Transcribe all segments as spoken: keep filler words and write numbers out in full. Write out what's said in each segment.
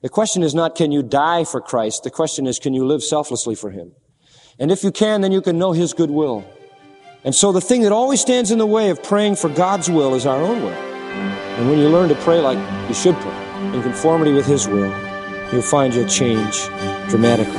The question is not, can you die for Christ? The question is, can you live selflessly for Him? And if you can, then you can know His good will. And so the thing that always stands in the way of praying for God's will is our own will. And when you learn to pray like you should pray, in conformity with His will, you'll find you'll change dramatically.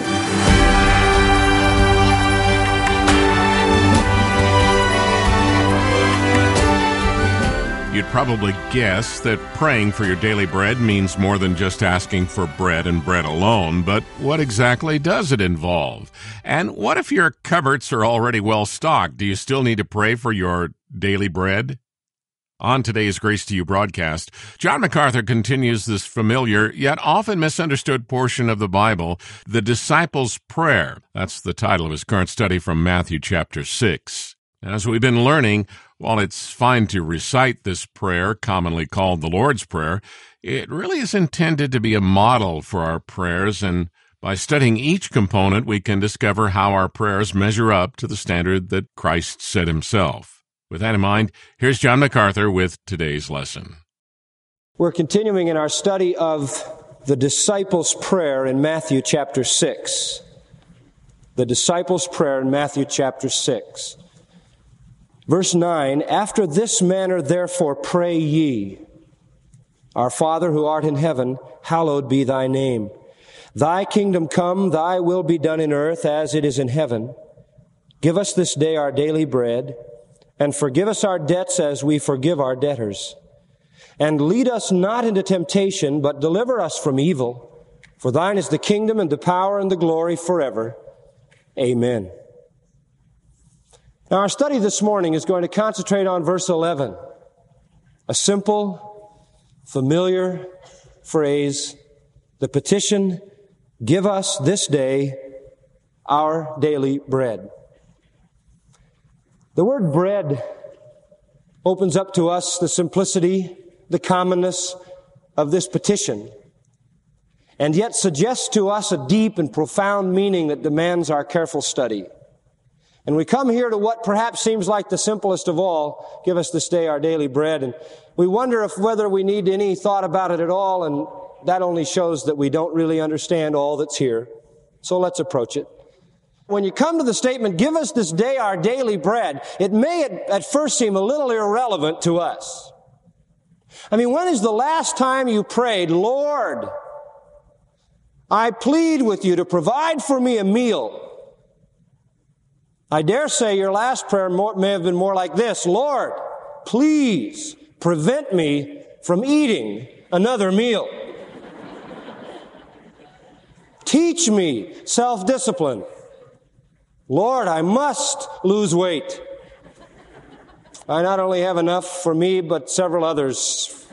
You'd probably guess that praying for your daily bread means more than just asking for bread and bread alone, but what exactly does it involve? And what if your cupboards are already well stocked? Do you still need to pray for your daily bread? On today's Grace to You broadcast, John MacArthur continues this familiar yet often misunderstood portion of the Bible, the Disciples' Prayer. That's the title of his current study from Matthew chapter six. As we've been learning, while it's fine to recite this prayer, commonly called the Lord's Prayer, it really is intended to be a model for our prayers, and by studying each component, we can discover how our prayers measure up to the standard that Christ set Himself. With that in mind, here's John MacArthur with today's lesson. We're continuing in our study of the Disciples' Prayer in Matthew chapter six. The Disciples' Prayer in Matthew chapter six. Verse nine, after this manner therefore pray ye, Our Father who art in heaven, hallowed be thy name. Thy kingdom come, thy will be done in earth as it is in heaven. Give us this day our daily bread, and forgive us our debts as we forgive our debtors. And lead us not into temptation, but deliver us from evil. For thine is the kingdom and the power and the glory forever. Amen. Now, our study this morning is going to concentrate on verse eleven, a simple, familiar phrase, the petition, give us this day our daily bread. The word bread opens up to us the simplicity, the commonness of this petition, and yet suggests to us a deep and profound meaning that demands our careful study. And we come here to what perhaps seems like the simplest of all, give us this day our daily bread, and we wonder if whether we need any thought about it at all, and that only shows that we don't really understand all that's here. So let's approach it. When you come to the statement, give us this day our daily bread, it may at, at first seem a little irrelevant to us. I mean, when is the last time you prayed, Lord, I plead with you to provide for me a meal? I dare say your last prayer may have been more like this, Lord, please prevent me from eating another meal. Teach me self-discipline. Lord, I must lose weight. I not only have enough for me, but several others.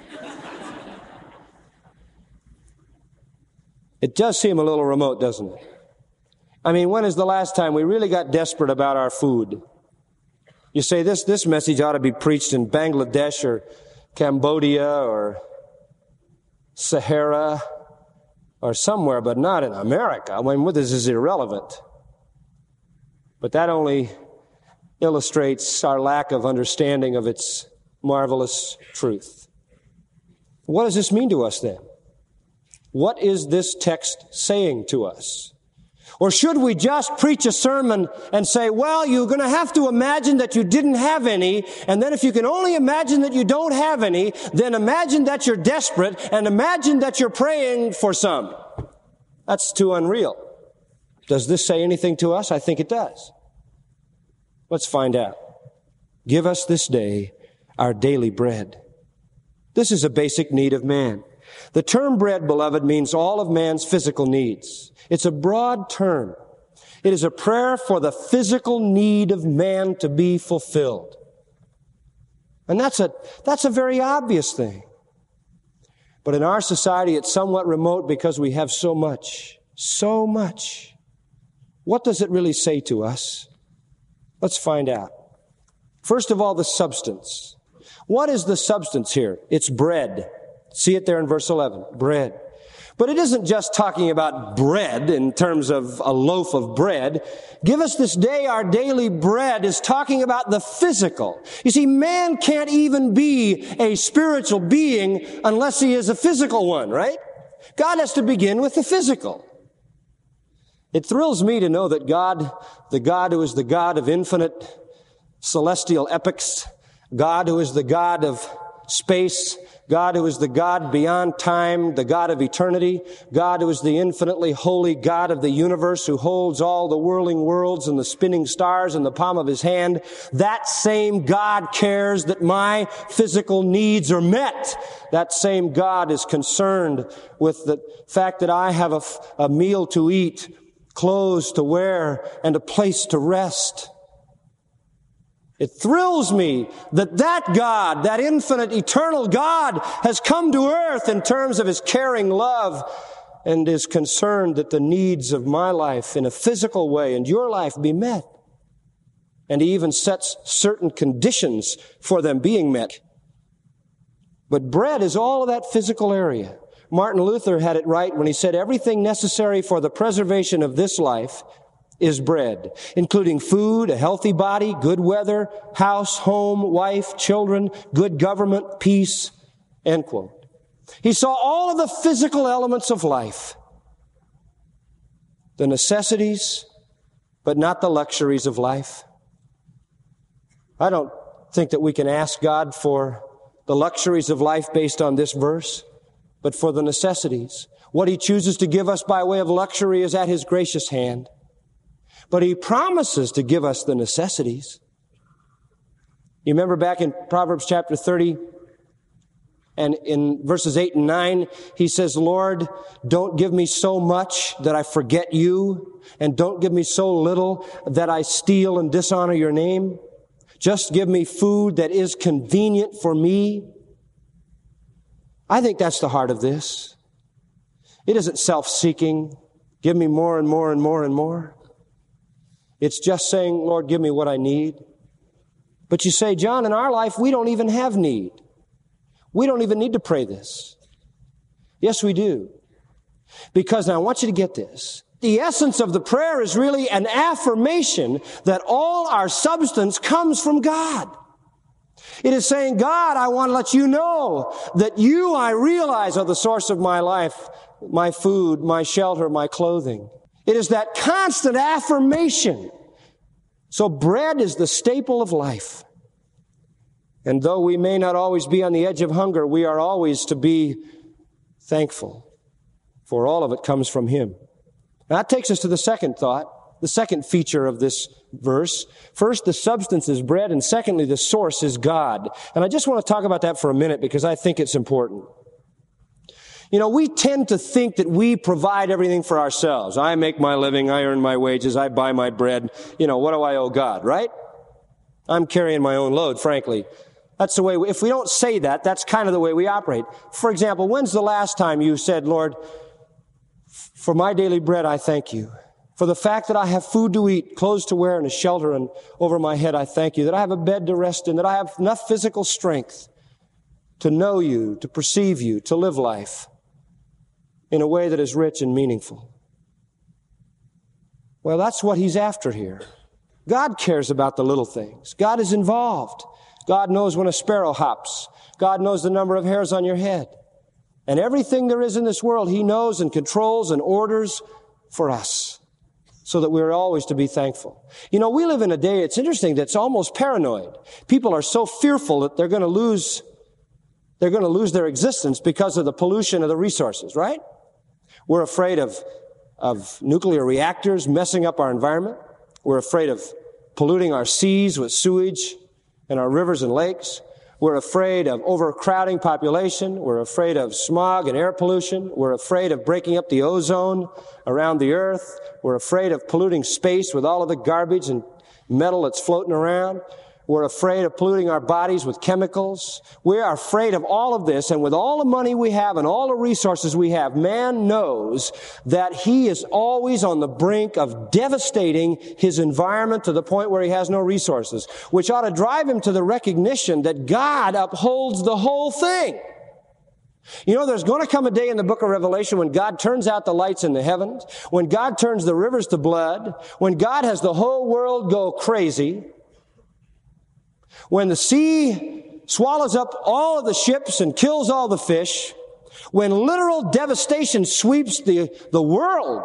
It does seem a little remote, doesn't it? I mean, when is the last time we really got desperate about our food? You say this, this message ought to be preached in Bangladesh or Cambodia or Sahara or somewhere, but not in America. I mean, this is irrelevant. But that only illustrates our lack of understanding of its marvelous truth. What does this mean to us then? What is this text saying to us? Or should we just preach a sermon and say, well, you're going to have to imagine that you didn't have any, and then if you can only imagine that you don't have any, then imagine that you're desperate, and imagine that you're praying for some. That's too unreal. Does this say anything to us? I think it does. Let's find out. Give us this day our daily bread. This is a basic need of man. The term bread, beloved, means all of man's physical needs. It's a broad term. It is a prayer for the physical need of man to be fulfilled. And that's a, that's a very obvious thing. But in our society, it's somewhat remote because we have so much, so much. What does it really say to us? Let's find out. First of all, the substance. What is the substance here? It's bread. See it there in verse eleven, bread. But it isn't just talking about bread in terms of a loaf of bread. Give us this day our daily bread is talking about the physical. You see, man can't even be a spiritual being unless he is a physical one, right? God has to begin with the physical. It thrills me to know that God, the God who is the God of infinite celestial epics, God who is the God of space, God who is the God beyond time, the God of eternity, God who is the infinitely holy God of the universe who holds all the whirling worlds and the spinning stars in the palm of his hand, that same God cares that my physical needs are met. That same God is concerned with the fact that I have a, a meal to eat, clothes to wear, and a place to rest. It thrills me that that God, that infinite, eternal God, has come to earth in terms of his caring love and is concerned that the needs of my life in a physical way and your life be met. And he even sets certain conditions for them being met. But bread is all of that physical area. Martin Luther had it right when he said everything necessary for the preservation of this life is bread, including food, a healthy body, good weather, house, home, wife, children, good government, peace, end quote. He saw all of the physical elements of life, the necessities, but not the luxuries of life. I don't think that we can ask God for the luxuries of life based on this verse, but for the necessities. What he chooses to give us by way of luxury is at his gracious hand. But he promises to give us the necessities. You remember back in Proverbs chapter thirty, and in verses eight and nine, he says, Lord, don't give me so much that I forget you, and don't give me so little that I steal and dishonor your name. Just give me food that is convenient for me. I think that's the heart of this. It isn't self-seeking. Give me more and more and more and more. It's just saying, Lord, give me what I need. But you say, John, in our life, we don't even have need. We don't even need to pray this. Yes, we do. Because now I want you to get this. The essence of the prayer is really an affirmation that all our substance comes from God. It is saying, God, I want to let you know that you, I realize, are the source of my life, my food, my shelter, my clothing. It is that constant affirmation. So bread is the staple of life. And though we may not always be on the edge of hunger, we are always to be thankful, for all of it comes from him. Now, that takes us to the second thought, the second feature of this verse. First, the substance is bread, and secondly, the source is God. And I just want to talk about that for a minute because I think it's important. You know, we tend to think that we provide everything for ourselves. I make my living, I earn my wages, I buy my bread. You know, what do I owe God, right? I'm carrying my own load, frankly. That's the way, we, if we don't say that, that's kind of the way we operate. For example, when's the last time you said, Lord, for my daily bread, I thank you. For the fact that I have food to eat, clothes to wear, and a shelter and over my head, I thank you. That I have a bed to rest in, that I have enough physical strength to know you, to perceive you, to live life in a way that is rich and meaningful. Well, that's what he's after here. God cares about the little things. God is involved. God knows when a sparrow hops. God knows the number of hairs on your head. And everything there is in this world, he knows and controls and orders for us so that we're always to be thankful. You know, we live in a day, it's interesting, that's almost paranoid. People are so fearful that they're going to lose, they're going to lose their existence because of the pollution of the resources, right? We're afraid of, of nuclear reactors messing up our environment. We're afraid of polluting our seas with sewage and our rivers and lakes. We're afraid of overcrowding population. We're afraid of smog and air pollution. We're afraid of breaking up the ozone around the earth. We're afraid of polluting space with all of the garbage and metal that's floating around. We're afraid of polluting our bodies with chemicals. We are afraid of all of this, and with all the money we have and all the resources we have, man knows that he is always on the brink of devastating his environment to the point where he has no resources, which ought to drive him to the recognition that God upholds the whole thing. You know, there's going to come a day in the book of Revelation when God turns out the lights in the heavens, when God turns the rivers to blood, when God has the whole world go crazy, when the sea swallows up all of the ships and kills all the fish, when literal devastation sweeps the, the world,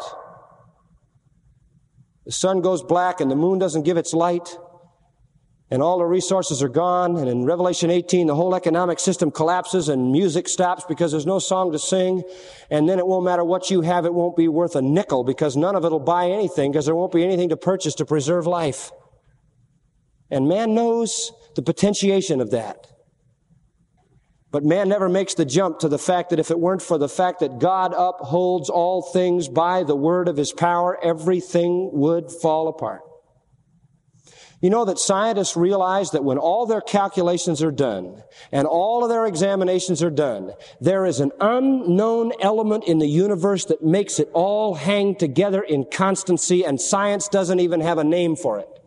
the sun goes black and the moon doesn't give its light, and all the resources are gone, and in Revelation eighteen, the whole economic system collapses and music stops because there's no song to sing, and then it won't matter what you have, it won't be worth a nickel because none of it will buy anything because there won't be anything to purchase to preserve life. And man knows the potentiation of that. But man never makes the jump to the fact that if it weren't for the fact that God upholds all things by the word of his power, everything would fall apart. You know that scientists realize that when all their calculations are done and all of their examinations are done, there is an unknown element in the universe that makes it all hang together in constancy, and science doesn't even have a name for it.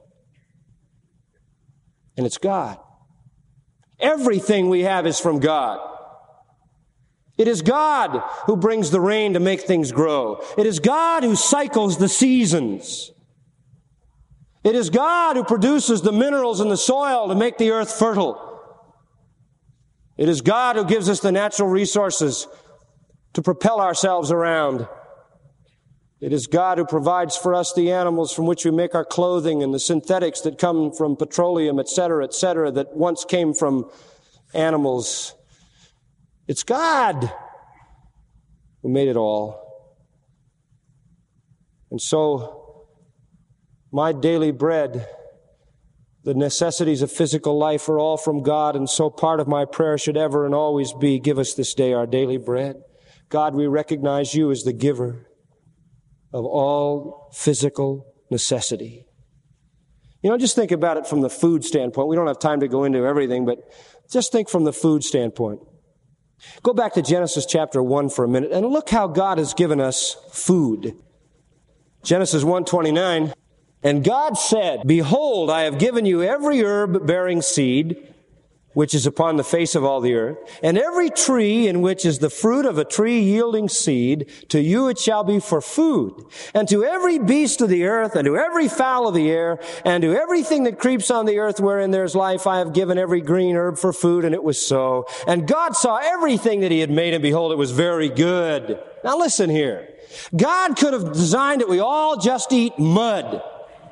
And it's God. Everything we have is from God. It is God who brings the rain to make things grow. It is God who cycles the seasons. It is God who produces the minerals in the soil to make the earth fertile. It is God who gives us the natural resources to propel ourselves around. It is God who provides for us the animals from which we make our clothing and the synthetics that come from petroleum, et cetera, et cetera, that once came from animals. It's God who made it all. And so, my daily bread, the necessities of physical life are all from God, and so part of my prayer should ever and always be, give us this day our daily bread. God, we recognize you as the giver of all physical necessity. You know, just think about it from the food standpoint. We don't have time to go into everything, but just think from the food standpoint. Go back to Genesis chapter one for a minute and look how God has given us food. Genesis one twenty-nine, and God said, behold, I have given you every herb bearing seed, which is upon the face of all the earth, and every tree in which is the fruit of a tree yielding seed, to you it shall be for food. And to every beast of the earth, and to every fowl of the air, and to everything that creeps on the earth wherein there's life, I have given every green herb for food, and it was so. And God saw everything that he had made, and behold, it was very good. Now listen here. God could have designed it we all just eat mud.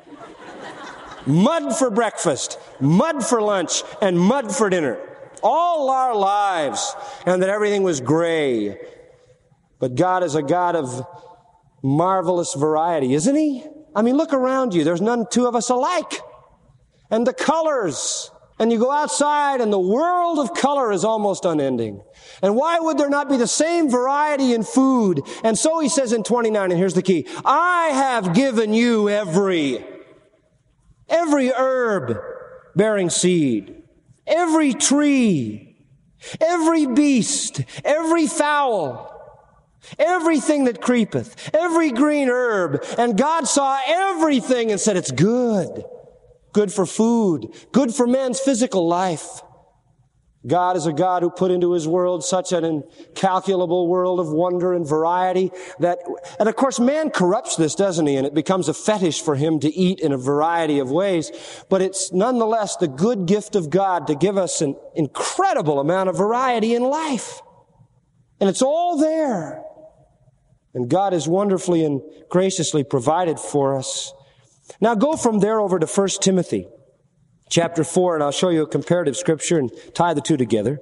Mud for breakfast, mud for lunch, and mud for dinner. All our lives. And that everything was gray. But God is a God of marvelous variety, isn't he? I mean, look around you. There's none two of us alike. And the colors. And you go outside and the world of color is almost unending. And why would there not be the same variety in food? And so he says in twenty-nine, and here's the key, I have given you every Every herb bearing seed, every tree, every beast, every fowl, everything that creepeth, every green herb. And God saw everything and said, it's good. Good for food, good for man's physical life. God is a God who put into his world such an incalculable world of wonder and variety that, and of course man corrupts this, doesn't he? And it becomes a fetish for him to eat in a variety of ways. But it's nonetheless the good gift of God to give us an incredible amount of variety in life. And it's all there. And God has wonderfully and graciously provided for us. Now go from there over to First Timothy. Chapter four, and I'll show you a comparative scripture and tie the two together.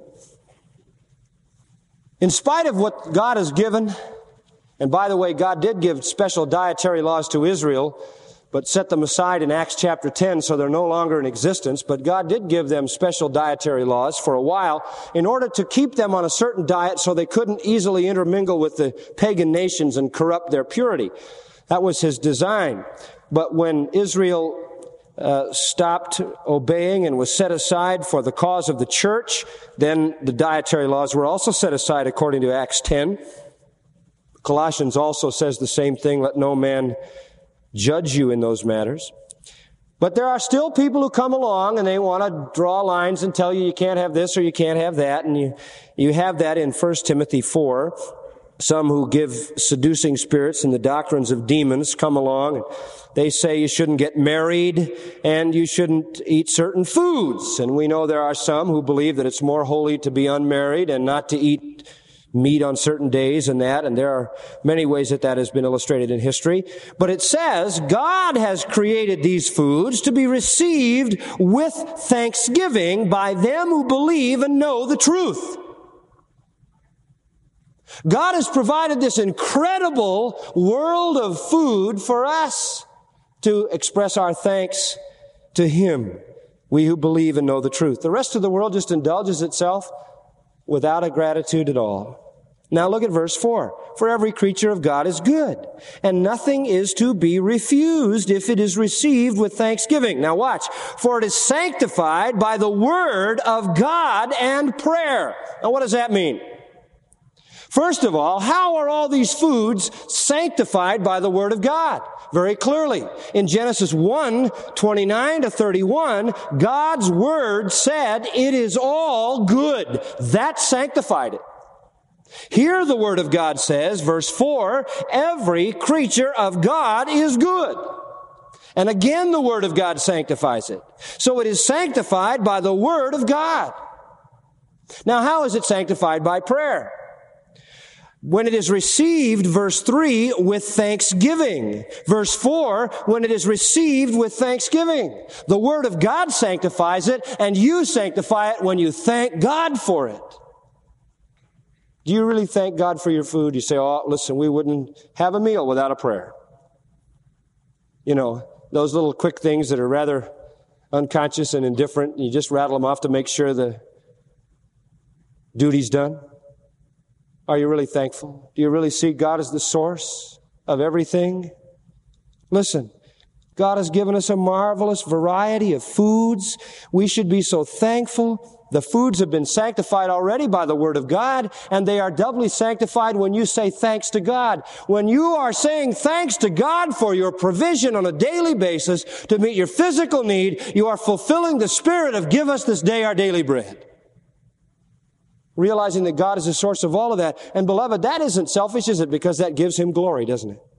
In spite of what God has given, and by the way, God did give special dietary laws to Israel, but set them aside in Acts chapter ten, so they're no longer in existence. But God did give them special dietary laws for a while in order to keep them on a certain diet so they couldn't easily intermingle with the pagan nations and corrupt their purity. That was his design. But when Israel Uh, stopped obeying and was set aside for the cause of the church, then the dietary laws were also set aside according to Acts ten. Colossians also says the same thing, let no man judge you in those matters. But there are still people who come along and they want to draw lines and tell you you can't have this or you can't have that, and you, you have that in First Timothy four. Some who give seducing spirits and the doctrines of demons come along and they say you shouldn't get married and you shouldn't eat certain foods. And we know there are some who believe that it's more holy to be unmarried and not to eat meat on certain days and that, and there are many ways that that has been illustrated in history. But it says God has created these foods to be received with thanksgiving by them who believe and know the truth. God has provided this incredible world of food for us to express our thanks to Him, we who believe and know the truth. The rest of the world just indulges itself without a gratitude at all. Now look at verse four. For every creature of God is good, and nothing is to be refused if it is received with thanksgiving. Now watch. For it is sanctified by the word of God and prayer. Now what does that mean? First of all, how are all these foods sanctified by the word of God? Very clearly. In Genesis one, twenty-nine to thirty-one, God's word said it is all good. That sanctified it. Here the word of God says, verse four, every creature of God is good. And again the word of God sanctifies it. So it is sanctified by the word of God. Now how is it sanctified? By prayer. When it is received, verse three, with thanksgiving. Verse four, when it is received with thanksgiving. The Word of God sanctifies it, and you sanctify it when you thank God for it. Do you really thank God for your food? You say, oh, listen, we wouldn't have a meal without a prayer. You know, those little quick things that are rather unconscious and indifferent, you just rattle them off to make sure the duty's done. Are you really thankful? Do you really see God as the source of everything? Listen, God has given us a marvelous variety of foods. We should be so thankful. The foods have been sanctified already by the Word of God, and they are doubly sanctified when you say thanks to God. When you are saying thanks to God for your provision on a daily basis to meet your physical need, you are fulfilling the spirit of give us this day our daily bread. Realizing that God is the source of all of that. And beloved, that isn't selfish, is it? Because that gives Him glory, doesn't it?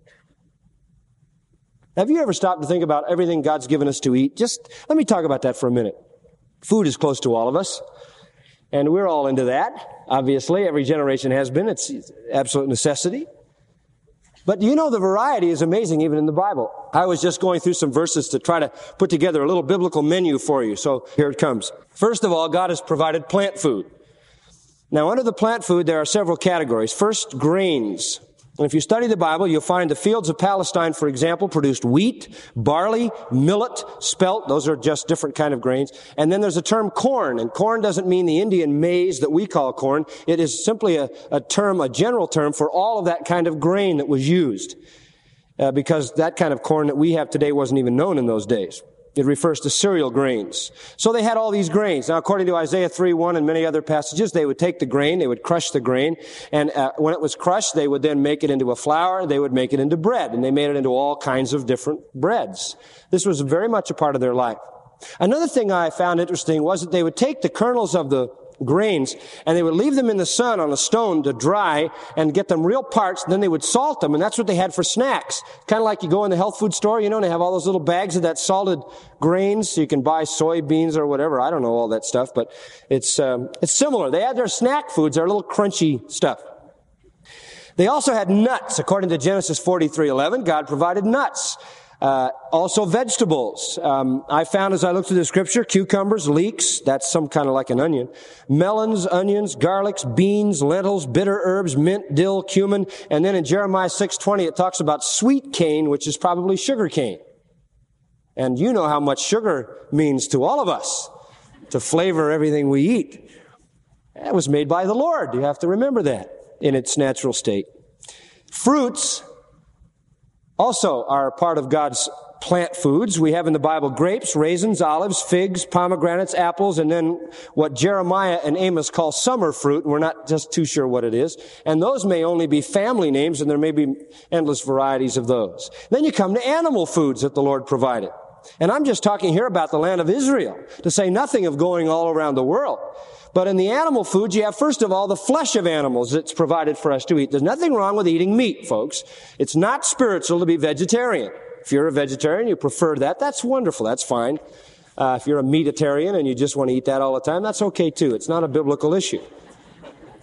Have you ever stopped to think about everything God's given us to eat? Just let me talk about that for a minute. Food is close to all of us. And we're all into that. Obviously, every generation has been. It's absolute necessity. But you know, the variety is amazing even in the Bible. I was just going through some verses to try to put together a little biblical menu for you. So here it comes. First of all, God has provided plant food. Now, under the plant food, there are several categories. First, grains. And if you study the Bible, you'll find the fields of Palestine, for example, produced wheat, barley, millet, spelt. Those are just different kind of grains. And then there's a term corn. And corn doesn't mean the Indian maize that we call corn. It is simply a, a term, a general term for all of that kind of grain that was used. Uh, because that kind of corn that we have today wasn't even known in those days. It refers to cereal grains. So they had all these grains. Now, according to Isaiah three one and many other passages, they would take the grain, they would crush the grain, and uh, when it was crushed, they would then make it into a flour, they would make it into bread, and they made it into all kinds of different breads. This was very much a part of their life. Another thing I found interesting was that they would take the kernels of the grains and they would leave them in the sun on a stone to dry and get them real parched, and then they would salt them, and that's what they had for snacks. Kind of like you go in the health food store, you know, and they have all those little bags of that salted grains so you can buy soybeans or whatever. I don't know all that stuff, but it's um, it's similar. They had their snack foods, their little crunchy stuff. They also had nuts. According to Genesis forty-three eleven, God provided nuts. Uh, also vegetables. Um, I found as I looked through the scripture, cucumbers, leeks, that's some kind of like an onion, melons, onions, garlics, beans, lentils, bitter herbs, mint, dill, cumin, and then in Jeremiah six twenty it talks about sweet cane, which is probably sugar cane. And you know how much sugar means to all of us, to flavor everything we eat. That was made by the Lord. You have to remember that in its natural state. Fruits also are part of God's plant foods. We have in the Bible grapes, raisins, olives, figs, pomegranates, apples, and then what Jeremiah and Amos call summer fruit. We're not just too sure what it is. And those may only be family names, and there may be endless varieties of those. Then you come to animal foods that the Lord provided. And I'm just talking here about the land of Israel, to say nothing of going all around the world. But in the animal foods, you have, first of all, the flesh of animals that's provided for us to eat. There's nothing wrong with eating meat, folks. It's not spiritual to be vegetarian. If you're a vegetarian, you prefer that, that's wonderful. That's fine. Uh, if you're a meatitarian and you just want to eat that all the time, that's okay too. It's not a biblical issue.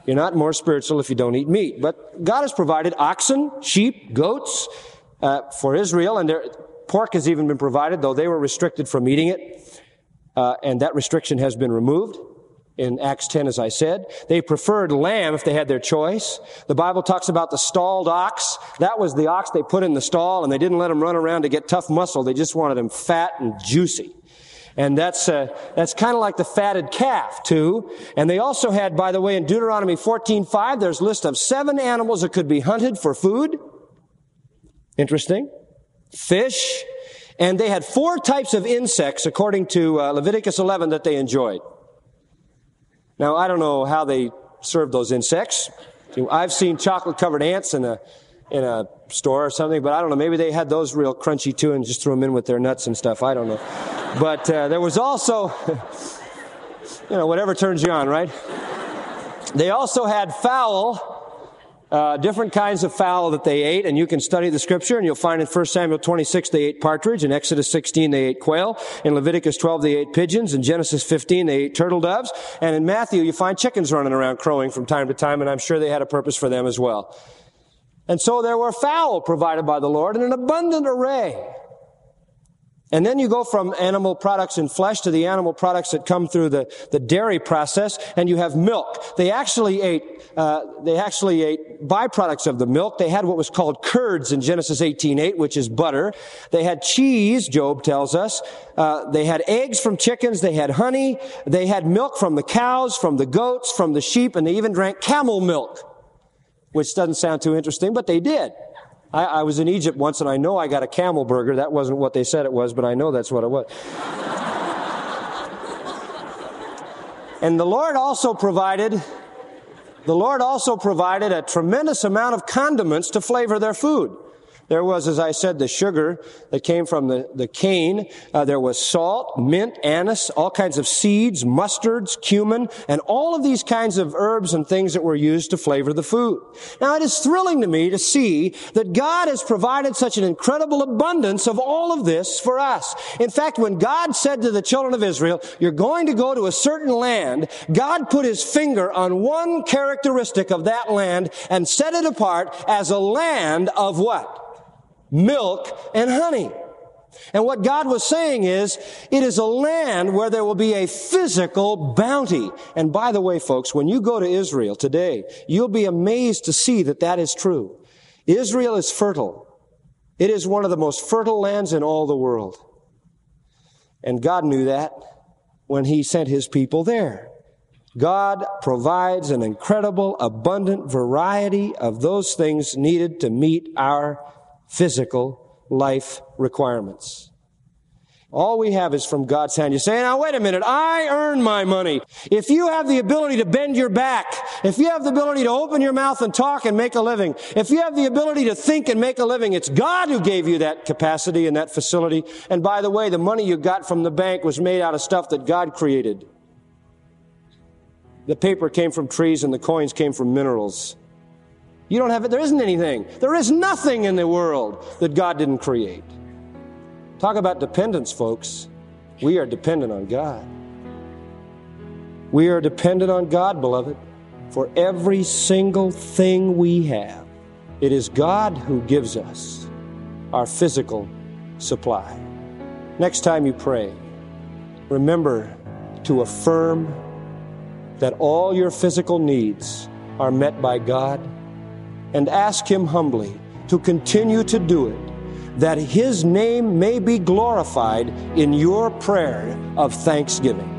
You're not more spiritual if you don't eat meat. But God has provided oxen, sheep, goats uh, for Israel, and their, pork has even been provided, though they were restricted from eating it. Uh, and that restriction has been removed in Acts ten, as I said. They preferred lamb if they had their choice. The Bible talks about the stalled ox. That was the ox they put in the stall, and they didn't let him run around to get tough muscle. They just wanted him fat and juicy. And that's uh, that's kind of like the fatted calf, too. And they also had, by the way, in Deuteronomy fourteen five, there's a list of seven animals that could be hunted for food. Interesting. Fish. And they had four types of insects, according to uh, Leviticus eleven, that they enjoyed. Now, I don't know how they served those insects. I've seen chocolate-covered ants in a in a store or something, but I don't know. Maybe they had those real crunchy, too, and just threw them in with their nuts and stuff. I don't know. But uh, there was also, you know, whatever turns you on, right? They also had fowl, uh, different kinds of fowl that they ate, and you can study the Scripture, and you'll find in First Samuel twenty-six they ate partridge, in Exodus sixteen they ate quail, in Leviticus twelve they ate pigeons, in Genesis fifteen they ate turtle doves, and in Matthew you find chickens running around crowing from time to time, and I'm sure they had a purpose for them as well. And so there were fowl provided by the Lord in an abundant array. And then you go from animal products and flesh to the animal products that come through the, the dairy process, and you have milk. They actually ate, uh, they actually ate byproducts of the milk. They had what was called curds in Genesis eighteen eight, which is butter. They had cheese, Job tells us. Uh, they had eggs from chickens. They had honey. They had milk from the cows, from the goats, from the sheep, and they even drank camel milk, which doesn't sound too interesting, but they did. I, I was in Egypt once, and I know I got a camel burger. That wasn't what they said it was, but I know that's what it was. And the Lord also provided, the Lord also provided a tremendous amount of condiments to flavor their food. There was, as I said, the sugar that came from the, the cane. Uh, there was salt, mint, anise, all kinds of seeds, mustards, cumin, and all of these kinds of herbs and things that were used to flavor the food. Now, it is thrilling to me to see that God has provided such an incredible abundance of all of this for us. In fact, when God said to the children of Israel, you're going to go to a certain land, God put his finger on one characteristic of that land and set it apart as a land of what? Milk and honey. And what God was saying is, it is a land where there will be a physical bounty. And by the way, folks, when you go to Israel today, you'll be amazed to see that that is true. Israel is fertile. It is one of the most fertile lands in all the world. And God knew that when he sent his people there. God provides an incredible, abundant variety of those things needed to meet our physical life requirements. All we have is from God's hand. You say, now wait a minute, I earn my money. If you have the ability to bend your back, if you have the ability to open your mouth and talk and make a living, if you have the ability to think and make a living, it's God who gave you that capacity and that facility. And by the way, the money you got from the bank was made out of stuff that God created. The paper came from trees and the coins came from minerals. You don't have it. There isn't anything. There is nothing in the world that God didn't create. Talk about dependence, folks. We are dependent on God. We are dependent on God, beloved, for every single thing we have. It is God who gives us our physical supply. Next time you pray, remember to affirm that all your physical needs are met by God, and ask him humbly to continue to do it, that his name may be glorified in your prayer of thanksgiving.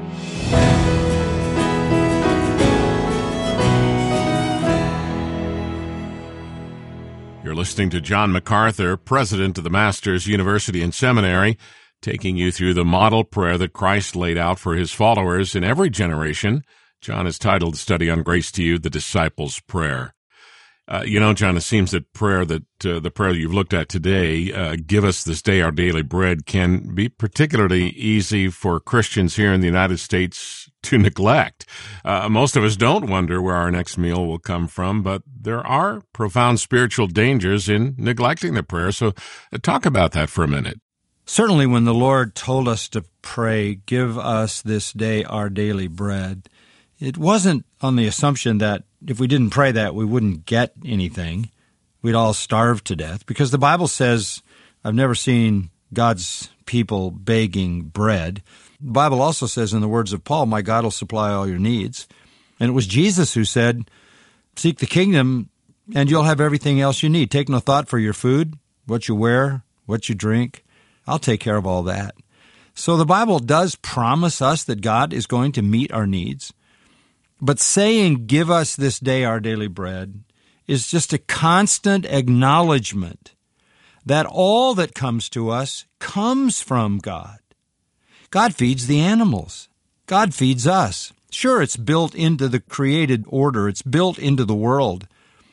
You're listening to John MacArthur, president of the Masters University and Seminary, taking you through the model prayer that Christ laid out for his followers in every generation. John has titled the study on Grace to You, The Disciples' Prayer. Uh, you know, John, it seems that prayer that uh, the prayer you've looked at today, uh, give us this day our daily bread, can be particularly easy for Christians here in the United States to neglect. Uh, most of us don't wonder where our next meal will come from, but there are profound spiritual dangers in neglecting the prayer. So uh, talk about that for a minute. Certainly when the Lord told us to pray, give us this day our daily bread, it wasn't on the assumption that if we didn't pray that, we wouldn't get anything. We'd all starve to death, because the Bible says, I've never seen God's people begging bread. The Bible also says in the words of Paul, my God will supply all your needs. And it was Jesus who said, seek the kingdom and you'll have everything else you need. Take no thought for your food, what you wear, what you drink. I'll take care of all that. So the Bible does promise us that God is going to meet our needs. But saying, give us this day our daily bread, is just a constant acknowledgement that all that comes to us comes from God. God feeds the animals. God feeds us. Sure, it's built into the created order. It's built into the world.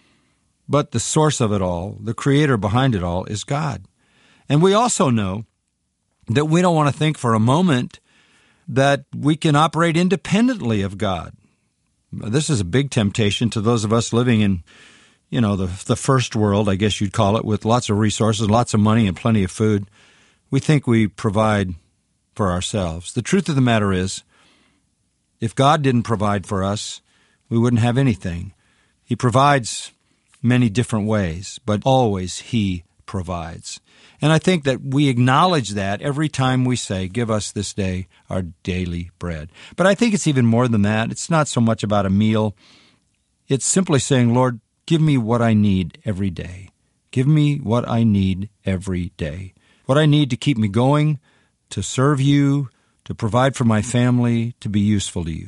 But the source of it all, the creator behind it all, is God. And we also know that we don't want to think for a moment that we can operate independently of God. This is a big temptation to those of us living in, you know, the the first world, I guess you'd call it, with lots of resources, lots of money, and plenty of food. We think we provide for ourselves. The truth of the matter is, if God didn't provide for us, we wouldn't have anything. He provides many different ways, but always He provides. And I think that we acknowledge that every time we say, give us this day our daily bread. But I think it's even more than that. It's not so much about a meal. It's simply saying, Lord, give me what I need every day. Give me what I need every day. What I need to keep me going, to serve you, to provide for my family, to be useful to you.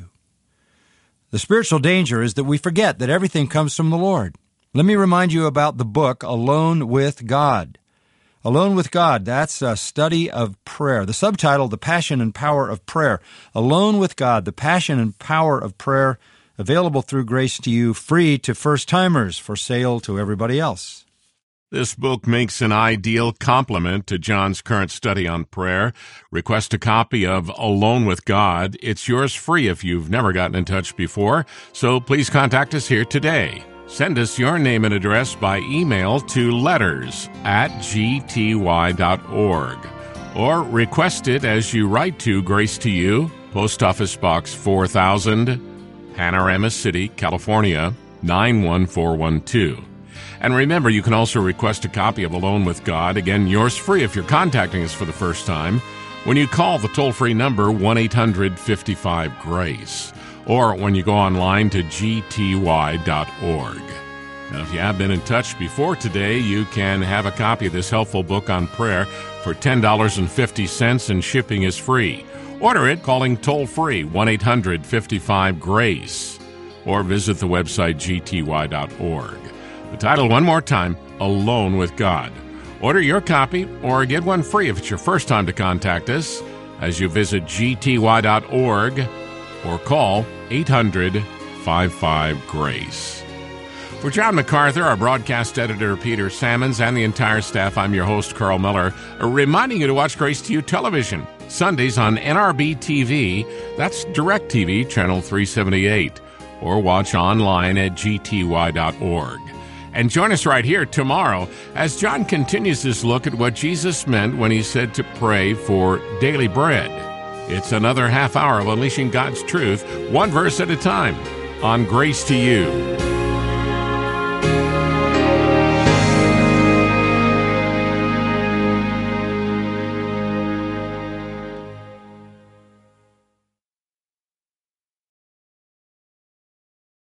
The spiritual danger is that we forget that everything comes from the Lord. Let me remind you about the book, Alone with God. Alone with God, that's a study of prayer. The subtitle, The Passion and Power of Prayer. Alone with God, The Passion and Power of Prayer, available through Grace to You, free to first-timers, for sale to everybody else. This book makes an ideal complement to John's current study on prayer. Request a copy of Alone with God. It's yours free if you've never gotten in touch before, so please contact us here today. Send us your name and address by email to letters at g t y dot org, or request it as you write to Grace to You, Post Office Box four thousand, Panorama City, California, nine one four one two. And remember, you can also request a copy of Alone with God, again, yours free if you're contacting us for the first time, when you call the toll-free number one eight hundred fifty-five GRACE, or when you go online to g t y dot org. Now, if you have been in touch before today, you can have a copy of this helpful book on prayer for ten dollars and fifty cents, and shipping is free. Order it calling toll-free one eight hundred fifty-five GRACE, or visit the website g t y dot org. The title one more time, Alone with God. Order your copy or get one free if it's your first time to contact us as you visit g t y dot org or call eight hundred fifty-five GRACE. For John MacArthur, our broadcast editor Peter Sammons, and the entire staff, I'm your host Carl Miller, reminding you to watch Grace to You Television Sundays on N R B T V, that's DirecTV, channel three seventy-eight, or watch online at g t y dot org. And join us right here tomorrow as John continues this look at what Jesus meant when he said to pray for daily bread. It's another half hour of unleashing God's truth, one verse at a time, on Grace to You.